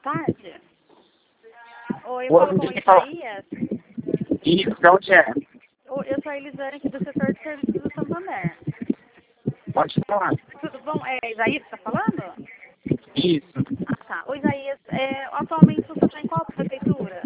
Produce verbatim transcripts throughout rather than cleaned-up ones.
tarde. Oi, eu Boa, falo com o deixa eu falar. Isaías. Isso, de onde é? Oi, eu sou a Elisane aqui do setor de serviços do Santander. Pode falar. Tudo bom? É Isaías que está falando? Isso. Ah, tá. Ô, Isaías, é, atualmente você está em qual prefeitura?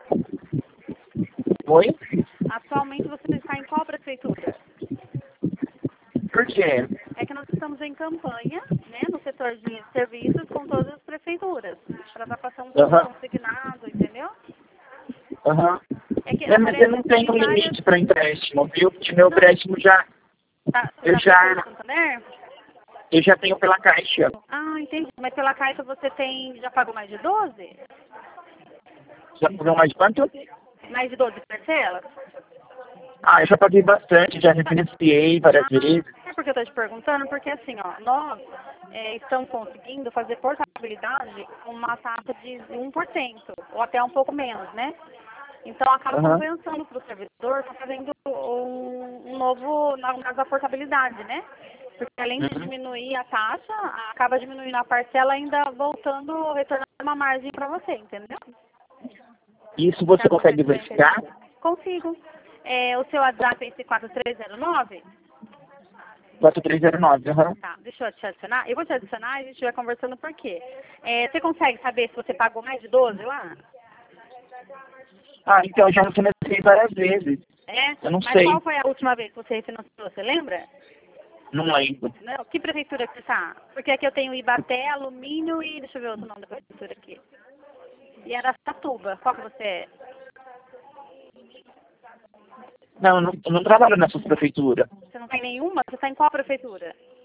Oi? Atualmente você está em qual prefeitura? Por quê? É que nós estamos em campanha, né, no setor de serviços com todas as prefeituras, para estar passando tudo Aham. consignado, entendeu? Aham. É que É, mas eu aparece não que tenho tem várias... limite para empréstimo, viu? Porque meu Não, empréstimo já. tá, você Eu está pelo já. Santander? Eu já tenho pela caixa. Ah, entendi. Mas pela Caixa você tem, já pagou mais de doze? Já pagou mais de quanto? Mais de doze parcelas? Ah, eu já paguei bastante, já refinanciei várias Ah, vezes. sabe por que eu estou te perguntando? Porque assim, ó, nós é, estamos conseguindo fazer portabilidade com uma taxa de um por cento, ou até um pouco menos, né? Então acaba Aham. compensando para o servidor, tá fazendo um, um novo na na da portabilidade, né? Porque além de Uhum. diminuir a taxa, acaba diminuindo a parcela, ainda voltando, retornando uma margem para você, entendeu? Isso você Caso você consegue tiver verificar? interesse. Consigo. É, o seu WhatsApp é esse quatro três zero nove? quatro três zero nove, aham. Tá, deixa eu te adicionar. Eu vou te adicionar e a gente vai conversando por quê. É, você consegue saber se você pagou mais de doze lá? Ah, então eu já refinanciei várias vezes. É? Eu não Mas sei. qual foi a última vez que você refinanciou? Você lembra? Não lembro. Não, que prefeitura que você tá? Porque aqui eu tenho Ibaté, Alumínio e... Deixa eu ver outro nome da prefeitura aqui. E Araçatuba. Qual que você é? Não, eu não, eu não trabalho nessas prefeituras. Você não tem nenhuma? Você está em qual prefeitura?